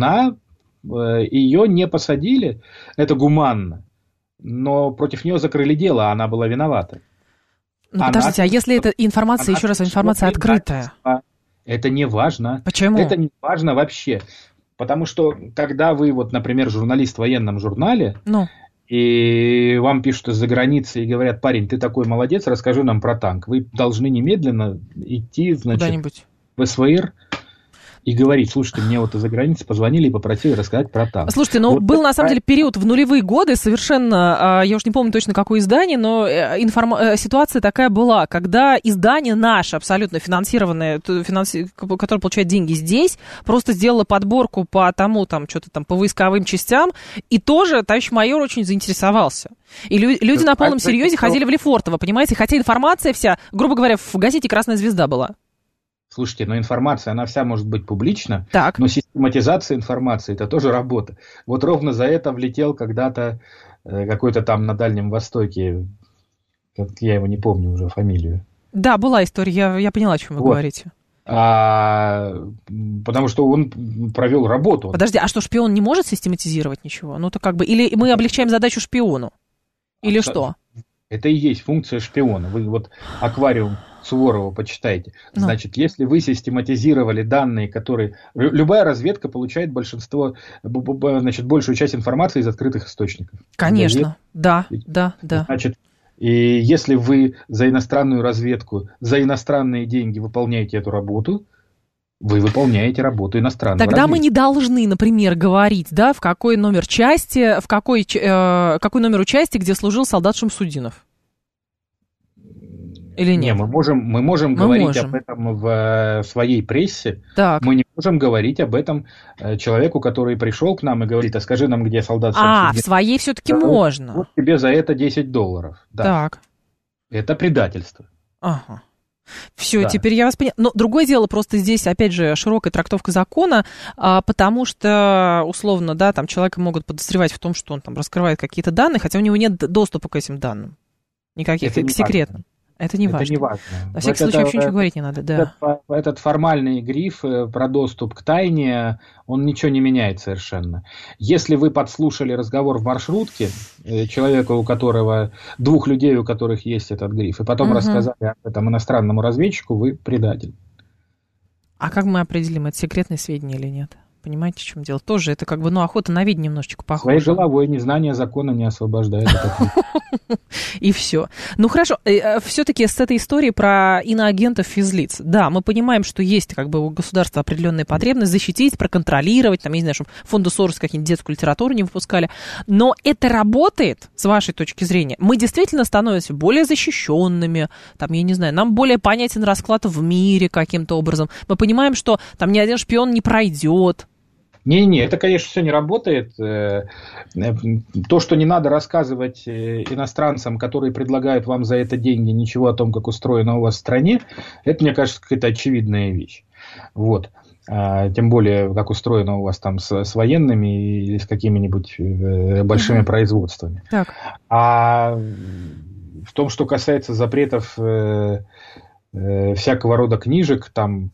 C: Ее не посадили, это гуманно, но против нее закрыли дело, она была виновата.
B: Ну, подождите, а если эта информация, еще раз, информация открытая?
C: Это не важно.
B: Почему?
C: Это не важно вообще. Потому что, когда вы, вот, например, журналист в военном журнале, и вам пишут из-за границы и говорят: парень, ты такой молодец, расскажи нам про танк. Вы должны немедленно идти, значит, в СВР и говорить: слушайте, мне вот из-за границы позвонили и попросили рассказать про танк.
B: Слушайте, ну вот был на самом деле период в нулевые годы, совершенно, я уж не помню точно какое издание, но ситуация такая была, когда издание наше, абсолютно финансированное, которое получает деньги здесь, просто сделало подборку по тому, там, что-то там, по войсковым частям, и тоже товарищ майор очень заинтересовался. И люди на полном серьезе ходили в Лефортово, понимаете, хотя информация вся, грубо говоря, в газете «Красная звезда» была.
C: Слушайте, но информация, она вся может быть публична,
B: так.
C: Но систематизация информации – это тоже работа. Вот ровно за это влетел когда-то какой-то там на Дальнем Востоке, я его не помню уже, фамилию.
B: Да, была история, я поняла, о чем вы говорите.
C: Потому что он провел работу.
B: Подожди, а что, шпион не может систематизировать ничего? Ну, то как бы, или мы облегчаем задачу шпиону? Или что?
C: Это и есть функция шпиона. Вы вот «Аквариум» Суворова почитайте. Значит, если вы систематизировали данные, которые... Любая разведка получает большую часть информации из открытых источников.
B: Конечно, да.
C: Значит, и если вы за иностранную разведку, за иностранные деньги выполняете эту работу, Вы выполняете работу иностранного
B: Тогда мы
C: разведчика.
B: не должны, например, говорить, да, в какой номер части, какой номер участия, где служил солдат Шамсудинов. Или нет?
C: Не, мы можем говорить об этом в своей прессе.
B: Так.
C: Мы не можем говорить об этом человеку, который пришел к нам и говорит, а скажи нам, где солдат Шамсудинов.
B: В своей все-таки можно.
C: Вот тебе за это $10. Да.
B: Так.
C: Это предательство.
B: Ага. Все, теперь я вас поняла. Но другое дело, просто здесь, опять же, широкая трактовка закона, потому что, условно, да, там человека могут подозревать в том, что он там раскрывает какие-то данные, хотя у него нет доступа к этим данным. Никаких секретных. Это не важно.
C: Это не важно.
B: Во всяком случае, вообще ничего говорить не надо, да.
C: Этот формальный гриф про доступ к тайне, он ничего не меняет совершенно. Если вы подслушали разговор в маршрутке человека, у которого, двух людей, у которых есть этот гриф, и потом рассказали об этом иностранному разведчику, вы предатель.
B: А как мы определим, это секретные сведения или нет? Понимаете, в чем дело? Тоже это как бы, охота на вид немножечко похожа.
C: Своей головой незнание закона не освобождает.
B: И все. Ну, хорошо. Все-таки с этой историей про иноагентов физлиц. Да, мы понимаем, что есть как бы у государства определенная потребность защитить, проконтролировать, там, я не знаю, чтобы фонды Сороса какие-нибудь детскую литературу не выпускали. Но это работает, с вашей точки зрения? Мы действительно становимся более защищенными, там, я не знаю, нам более понятен расклад в мире каким-то образом. Мы понимаем, что там ни один шпион не пройдет.
C: Не, это, конечно, все не работает. То, что не надо рассказывать иностранцам, которые предлагают вам за это деньги, ничего о том, как устроено у вас в стране, это, мне кажется, какая-то очевидная вещь. Вот. Тем более, как устроено у вас там с военными или с какими-нибудь большими производствами.
B: Так.
C: А в том, что касается запретов всякого рода книжек там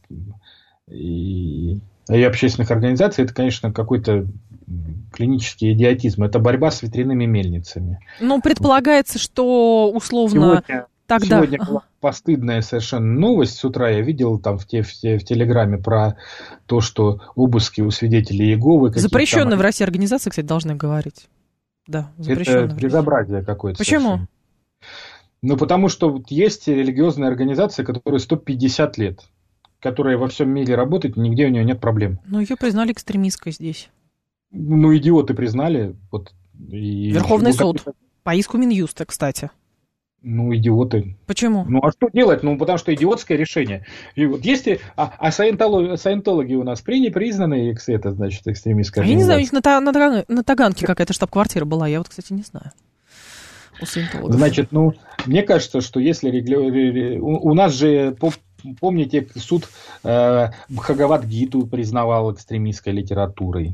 C: и общественных организаций, это, конечно, какой-то клинический идиотизм. Это борьба с ветряными мельницами.
B: Ну, предполагается, что условно...
C: Сегодня была постыдная совершенно новость. С утра я видел там в Телеграме про то, что обыски у свидетелей Иеговы...
B: Запрещенная в России организация, кстати, должны говорить. Да,
C: это безобразие какое-то.
B: Почему?
C: Совершенно. Ну, потому что есть религиозная организация, которая 150 лет, которая во всем мире работает, и нигде у нее нет проблем.
B: Ну, ее признали экстремистской здесь.
C: Ну, идиоты признали.
B: Верховный суд. По иску Минюста, кстати.
C: Ну, идиоты.
B: Почему?
C: Ну, а что делать? Ну, потому что идиотское решение. И вот если... саентологи у нас признаны, это, значит, экстремистская организация.
B: Я не знаю, у них на Таганке какая-то штаб-квартира была. Я вот, кстати, не знаю. У саентологов.
C: Значит, мне кажется, что если... У нас же... Помните, суд Бхагавад-гиту признавал экстремистской литературой.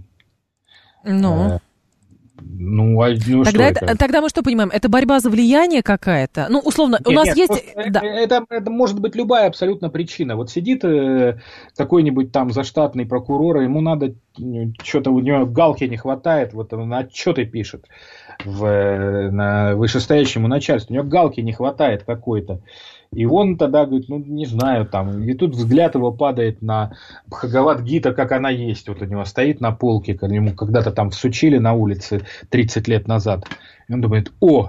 B: Тогда мы что понимаем? Это борьба за влияние какая-то? Ну, условно, у нас есть...
C: Это может быть любая абсолютно причина. Вот сидит какой-нибудь там заштатный прокурор, ему надо что-то, у него галки не хватает, вот он отчеты пишет на вышестоящему начальству, у него галки не хватает какой-то. И он тогда говорит, не знаю, там, и тут взгляд его падает на Бхагавад-гита, как она есть. Вот у него стоит на полке, ему когда-то там всучили на улице 30 лет назад. И он думает,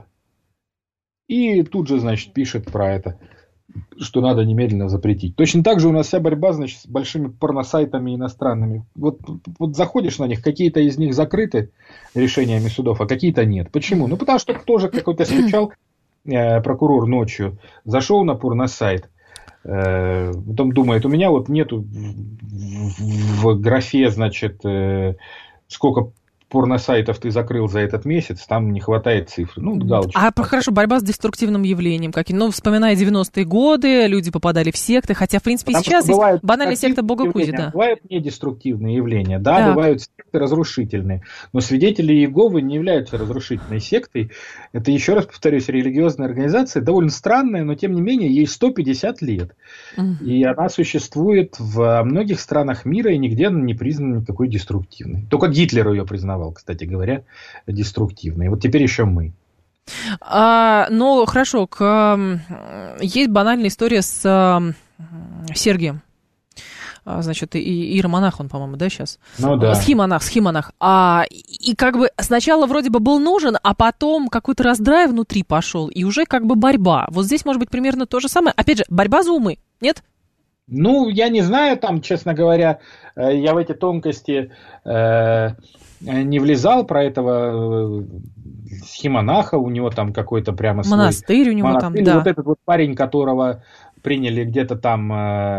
C: и тут же, значит, пишет про это, что надо немедленно запретить. Точно так же у нас вся борьба, значит, с большими порносайтами иностранными. Вот заходишь на них, какие-то из них закрыты решениями судов, а какие-то нет. Почему? Потому что тоже какой-то стучал прокурор ночью, зашел на порносайт, потом думает, у меня вот нету в графе, значит, сколько порносайтов ты закрыл за этот месяц, там не хватает цифр. Галочка.
B: Хорошо, борьба с деструктивным явлением. Вспоминая 90-е годы, люди попадали в секты, хотя, в принципе, сейчас есть банальная секта Бога Кузи. Да.
C: Бывают недеструктивные явления, да, бывают секты разрушительные, но свидетели Иеговы не являются разрушительной сектой. Это, еще раз повторюсь, религиозная организация, довольно странная, но, тем не менее, ей 150 лет. И она существует в многих странах мира, и нигде она не признана никакой деструктивной. Только Гитлер ее признавал, кстати говоря, деструктивной. Вот теперь еще мы.
B: Ну, хорошо, есть банальная история с Сергием. Значит, и иеромонах он, по-моему, да, сейчас? Схимонах. И как бы сначала вроде бы был нужен, а потом какой-то раздрай внутри пошел, и уже как бы борьба. Вот здесь может быть примерно то же самое. Опять же, борьба за умы, нет?
C: Ну, я не знаю, там, честно говоря, я в эти тонкости не влезал, про этого схимонаха, у него там какой-то прямо свой
B: монастырь у него
C: монастырь.
B: там, да.
C: Вот этот вот парень, которого приняли где-то там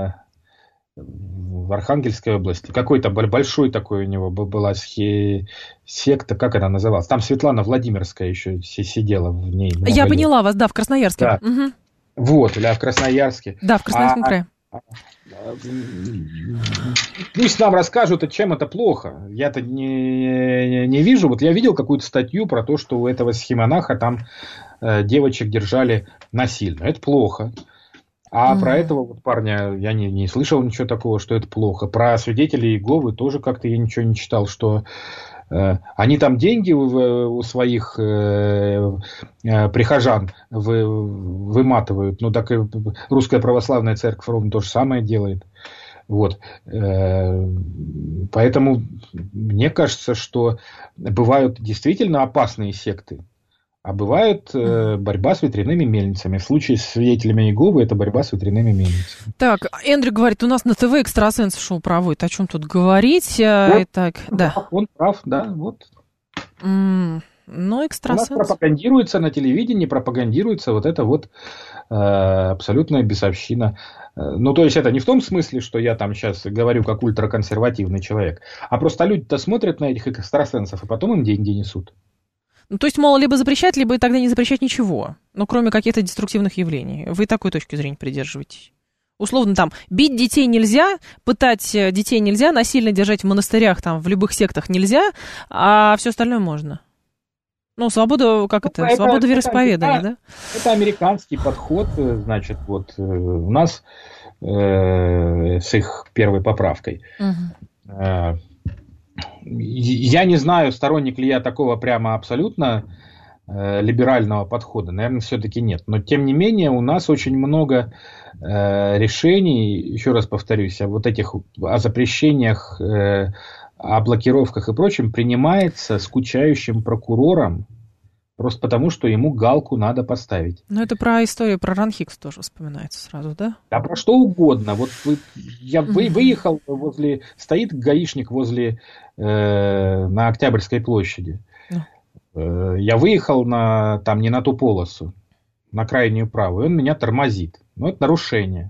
C: в Архангельской области, какой-то большой такой у него была секта, как она называлась? Там Светлана Владимирская еще сидела в ней.
B: Я поняла вас, да, в Красноярске.
C: Да.
B: Угу.
C: Вот, в Красноярске.
B: Да, в Красноярском крае.
C: Пусть нам расскажут, чем это плохо. Я-то не вижу. Вот я видел какую-то статью про то, что у этого схимонаха там девочек держали насильно. Это плохо. А про этого вот парня я не слышал ничего такого, что это плохо. Про свидетелей Иеговы тоже как-то я ничего не читал, что они там деньги у своих прихожан выматывают. Ну, так и Русская Православная Церковь ровно то же самое делает. Вот. Поэтому мне кажется, что бывают действительно опасные секты, а бывает борьба с ветряными мельницами. В случае с свидетелями Иеговы это борьба с ветряными мельницами.
B: Так, Эндрю говорит, у нас на ТВ экстрасенс шоу проводит. О чем тут говорить? Вот, так, да.
C: Он прав, да, вот.
B: Ну, экстрасенс.
C: У нас пропагандируется на телевидении, пропагандируется вот это вот абсолютная бесовщина. Ну, то есть, это не в том смысле, что я там сейчас говорю как ультраконсервативный человек, а просто люди-то смотрят на этих экстрасенсов, и потом им деньги несут.
B: Ну, то есть, мол, либо запрещать, либо тогда не запрещать ничего, ну, кроме каких-то деструктивных явлений. Вы такой точки зрения придерживаетесь? Условно, там, бить детей нельзя, пытать детей нельзя, насильно держать в монастырях, там, в любых сектах нельзя, а все остальное можно. Ну, свобода, как это? Свобода вероисповедания, да?
C: Это американский подход, значит, вот у нас с их первой поправкой. Угу. Я не знаю, сторонник ли я такого прямо абсолютно либерального подхода. Наверное, все-таки нет. Но, тем не менее, у нас очень много решений, еще раз повторюсь, о запрещениях, о блокировках и прочем принимается скучающим прокурором просто потому, что ему галку надо поставить.
B: Ну, это про историю про Ранхикс тоже вспоминается сразу, да?
C: Да, про что угодно. Вот я выехал стоит гаишник на Октябрьской площади. Я выехал не на ту полосу, на крайнюю правую, и он меня тормозит. Ну, это нарушение.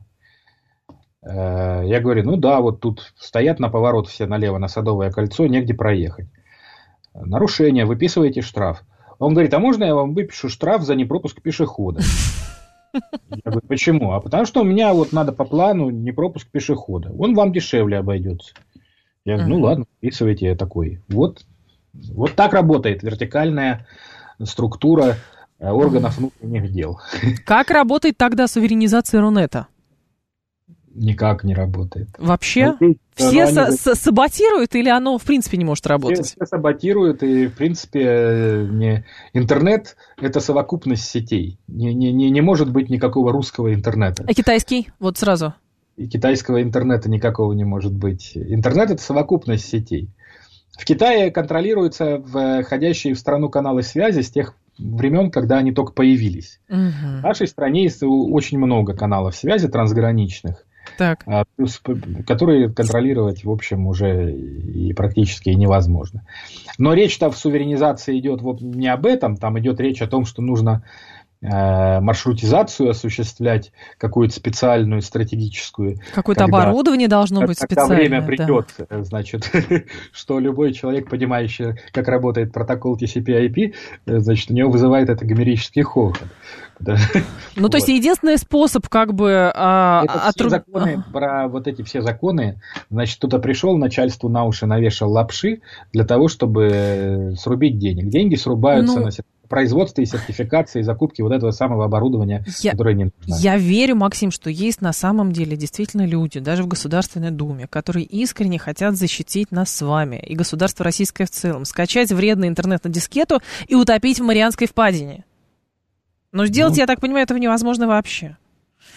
C: Я говорю, ну да, вот тут стоят на поворот все налево на Садовое кольцо, негде проехать. Нарушение, выписываете штраф. Он говорит, а можно я вам выпишу штраф за непропуск пешехода? Я говорю, почему? А потому что у меня вот надо по плану непропуск пешехода. Он вам дешевле обойдется. Я говорю, ну ладно, выписывайте такой. Вот так работает вертикальная структура органов внутренних дел.
B: Как работает тогда суверенизация Рунета?
C: Никак не работает.
B: Вообще? Все саботируют или оно в принципе не может работать?
C: Все саботируют, и в принципе интернет – это совокупность сетей. Не может быть никакого русского интернета.
B: А китайский? Вот сразу.
C: И китайского интернета никакого не может быть. Интернет – это совокупность сетей. В Китае контролируются входящие в страну каналы связи с тех времен, когда они только появились. Угу. В нашей стране есть очень много каналов связи трансграничных, которые контролировать, в общем, уже и практически невозможно. Но речь-то в суверенизации идет не об этом, там идет речь о том, что нужно маршрутизацию осуществлять, какую-то специальную стратегическую.
B: Какое-то оборудование должно быть специальное.
C: Когда время придет, значит, что любой человек, понимающий, как работает протокол TCP/IP, значит, у него вызывает это гомерический хохот.
B: Ну, то есть, единственный способ как бы...
C: Это все законы, про вот эти все законы, значит, кто-то пришел, начальству на уши навешал лапши для того, чтобы срубить денег. Деньги срубаются на производстве и сертификации, и закупки вот этого самого оборудования, которое не нужно.
B: Я верю, Максим, что есть на самом деле действительно люди, даже в Государственной Думе, которые искренне хотят защитить нас с вами и государство российское в целом, скачать вредный интернет на дискету и утопить в Марианской впадине. Но сделать, я так понимаю, этого невозможно вообще.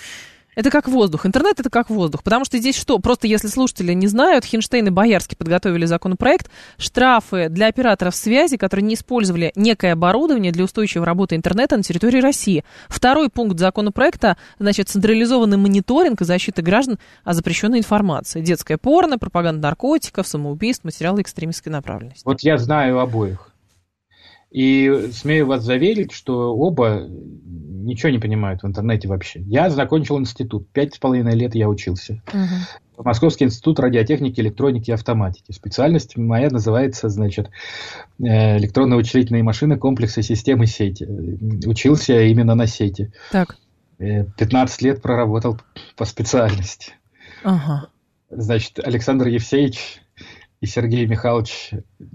B: Это как воздух. Интернет — это как воздух. Потому что здесь что? Просто если слушатели не знают, Хинштейн и Боярский подготовили законопроект. Штрафы для операторов связи, которые не использовали некое оборудование для устойчивой работы интернета на территории России. Второй пункт законопроекта, значит, централизованный мониторинг и защита граждан о запрещенной информации. Детское порно, пропаганда наркотиков, самоубийств, материалы экстремистской направленности.
C: Вот я знаю обоих. И смею вас заверить, что оба ничего не понимают в интернете вообще. Я закончил институт. 5,5 лет я учился. Московский институт радиотехники, электроники и автоматики. Специальность моя называется, значит, электронно-вычислительные машины, комплексы, системы, сети. Учился я именно на сети.
B: Так.
C: 15 лет проработал по специальности.
B: Ага.
C: Значит, Александр Евсеевич и Сергей Михайлович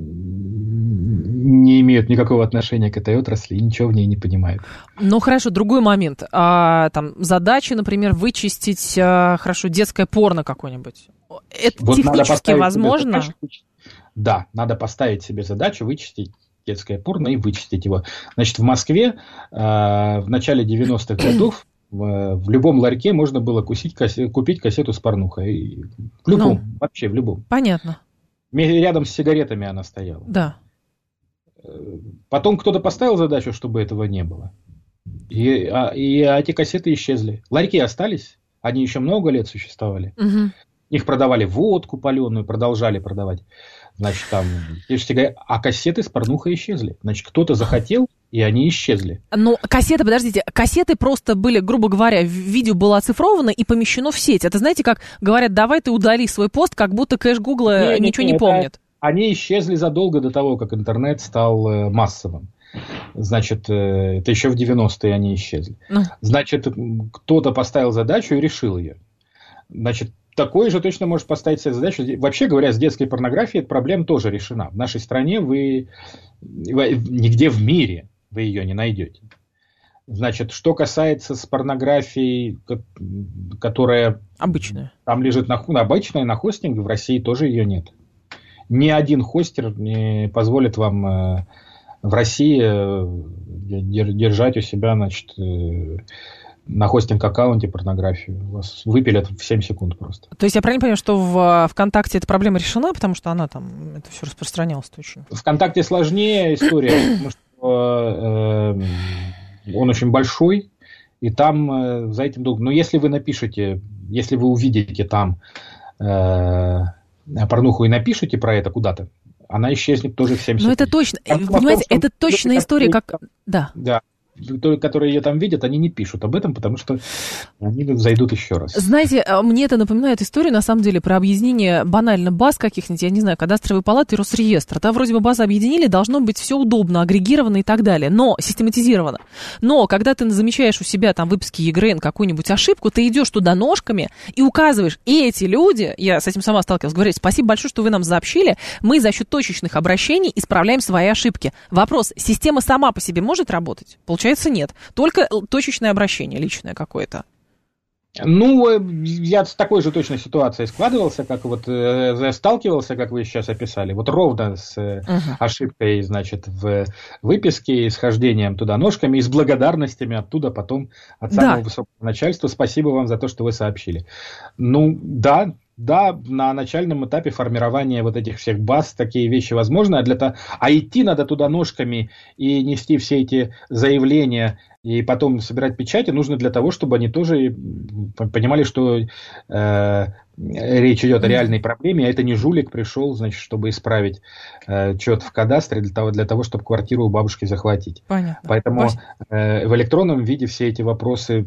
C: не имеют никакого отношения к этой отрасли и ничего в ней не понимают.
B: Ну, хорошо, другой момент. Там задача, например, вычистить, хорошо, детское порно какое-нибудь. Это вот технически возможно?
C: Да, надо поставить себе задачу вычистить детское порно и вычистить его. Значит, в Москве в начале 90-х годов в любом ларьке можно было купить кассету с порнухой. В любом, вообще в любом.
B: Понятно.
C: Рядом с сигаретами она стояла.
B: Да.
C: Потом кто-то поставил задачу, чтобы этого не было. И эти кассеты исчезли. Ларьки остались. Они еще много лет существовали.
B: Угу.
C: Их продавали водку паленую, продолжали продавать. Значит, там, а кассеты с порнухой исчезли. Значит, кто-то захотел, и они исчезли.
B: Ну, кассеты просто были, грубо говоря, видео было оцифровано и помещено в сеть. Это знаете, как говорят, давай ты удали свой пост, как будто кэш Гугла ничего не помнит.
C: Они исчезли задолго до того, как интернет стал массовым. Значит, это еще в 90-е они исчезли. Значит, кто-то поставил задачу и решил ее. Значит, такой же точно может поставить себе задачу. Вообще говоря, с детской порнографией эта проблема тоже решена. В нашей стране вы нигде в мире вы ее не найдете. Значит, что касается с порнографией, которая
B: обычная,
C: там лежит обычная на хостинге, в России тоже ее нет. Ни один хостер не позволит вам в России держать у себя, значит, на хостинг-аккаунте порнографию. Вас выпилят в 7 секунд просто.
B: То есть я правильно понимаю, что в ВКонтакте эта проблема решена, потому что она там, это все распространялось очень?
C: ВКонтакте сложнее история, потому что он очень большой, и там за этим долго. Но если вы напишете, если вы увидите там порнуху и напишите про это куда-то, она исчезнет тоже в 7 секунд.
B: Ну это точно, понимаете, это точная история, как... Да.
C: Которые ее там видят, они не пишут об этом, потому что они зайдут еще раз.
B: Знаете, мне это напоминает историю, на самом деле, про объединение банально баз каких-нибудь, я не знаю, кадастровой палаты и Росреестра. Там вроде бы базы объединили, должно быть все удобно, агрегировано и так далее, но систематизировано. Но когда ты замечаешь у себя там в выписке ЕГРН какую-нибудь ошибку, ты идешь туда ножками и указываешь, и эти люди, я с этим сама сталкивалась, говорят, спасибо большое, что вы нам сообщили, мы за счет точечных обращений исправляем свои ошибки. Вопрос, система сама по себе может работать? Получается, нет. Только точечное обращение личное какое-то.
C: Ну, я с такой же точной ситуацией складывался, как вот сталкивался, как вы сейчас описали, вот ровно с ошибкой, значит, в выписке, с хождением туда ножками и с благодарностями оттуда потом от самого высокого начальства. Спасибо вам за то, что вы сообщили. Ну, да, на начальном этапе формирования вот этих всех баз такие вещи возможны, а идти надо туда ножками и нести все эти заявления и потом собирать печати нужно для того, чтобы они тоже понимали, что речь идет о реальной проблеме, а это не жулик пришел, значит, чтобы исправить что-то в кадастре для того, чтобы квартиру у бабушки захватить.
B: Понятно.
C: Поэтому в электронном виде все эти вопросы,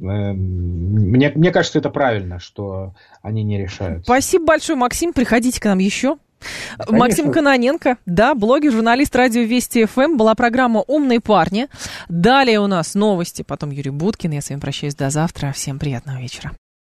C: мне кажется, это правильно, что они не решаются.
B: Спасибо большое, Максим. Приходите к нам еще. Конечно. Максим Кононенко, блогер, журналист радио Вести ФМ. Была программа «Умные парни». Далее у нас новости, потом Юрий Буткин. Я с вами прощаюсь до завтра. Всем приятного вечера.